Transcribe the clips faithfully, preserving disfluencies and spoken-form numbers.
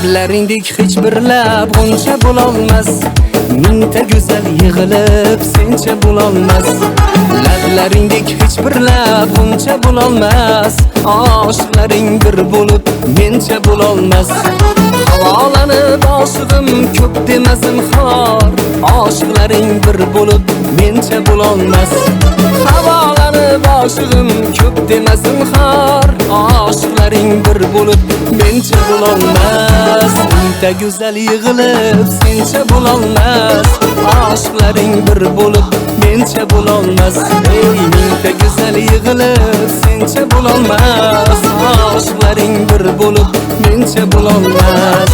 Lablaringdek hech bir lab g'uncha bo'lolmas. Mingta go'zal yig'ilib sencha bo'lolmas. Lablaringdek hech bir lab g'uncha bo'lolmas. Oshiqlaring bir bo'lib mencha bo'lolmas. Havolanib oshig'im ko'p demasim xor. Oshiqlaring bir bo'lib mencha bo'lolmas. Havolanib oshig'im ko'p demasim xor. Oshiqlaring bir bo'lib mencha bo'lolmas. Mingta go'zal yig'ilib sencha bo'lolmas. Oshiqlaring bir bo'lib mencha bo'lolmas. Ey mingta go'zal yig'ilib sencha bo'lolmas. Oshiqlaring bir bo'lib mencha bo'lolmas.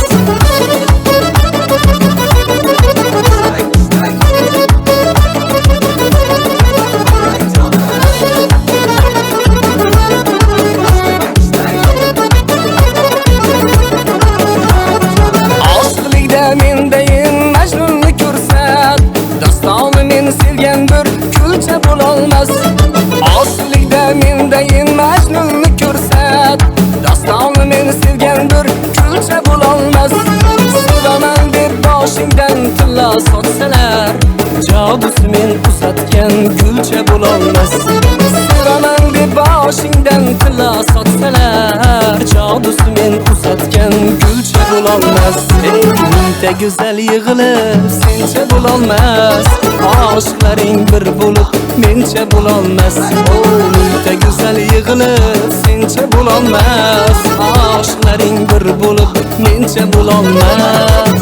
Mendayin Majnunni ko'rsat, dostoni men sevgan bir kulcha bo'lolmas. Oslikda mendayin Majnunni ko'rsat, dostoni men sevgan bir kulcha bo'lolmas. Sevaman deb boshingdan tilla sotsalar, jodusi men uzatgan gulcha bo'lolmas. Sevaman deb boshingdan tilla sotsalar, jodusi men uzatgan gulcha bo'lolmas. Mingta go'zal yig'ilib sencha bo'lolmas. Oshiqlaring bir bo'lib mencha bo'lolmas. Oh, mingta go'zal yig'ilib sencha bo'lolmas. Oshiqlaring bir bo'lib mencha bo'lolmas.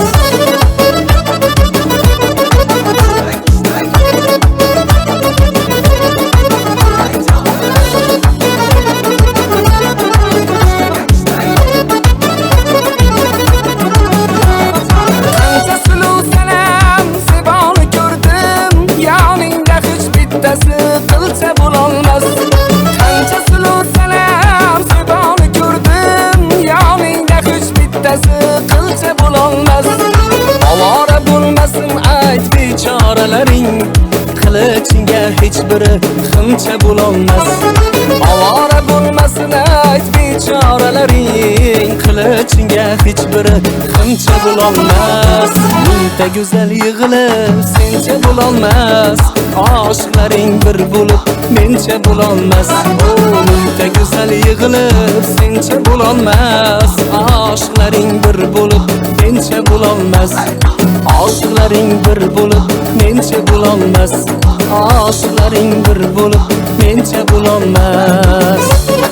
Qilcha bo'lolmas. Qancha suluv salam sevoni ko'rdim, yoningda hech bittasi qilcha bo'lolmas. Ovora bo'lmasin ayt bechoralaring, qilichingga hech biri ximcha bo'lolmas. Ovora bo'lmasin ayt bechoralaring, qilichingga hech biri ximcha bo'lolmas. Mingta go'zal yig'ilib sencha bo'lolmas. Oshiqlaring bir bo'lib mencha bo'lolmas. Oh, mingta go'zal yig'ilib sencha bo'lolmas. Oshiqlaring bir bo'lib mencha bo'lolmas. Oshiqlaring bir bo'lib mencha bo'lolmas. Oshiqlaring bir bo'lib mencha bo'lolmas.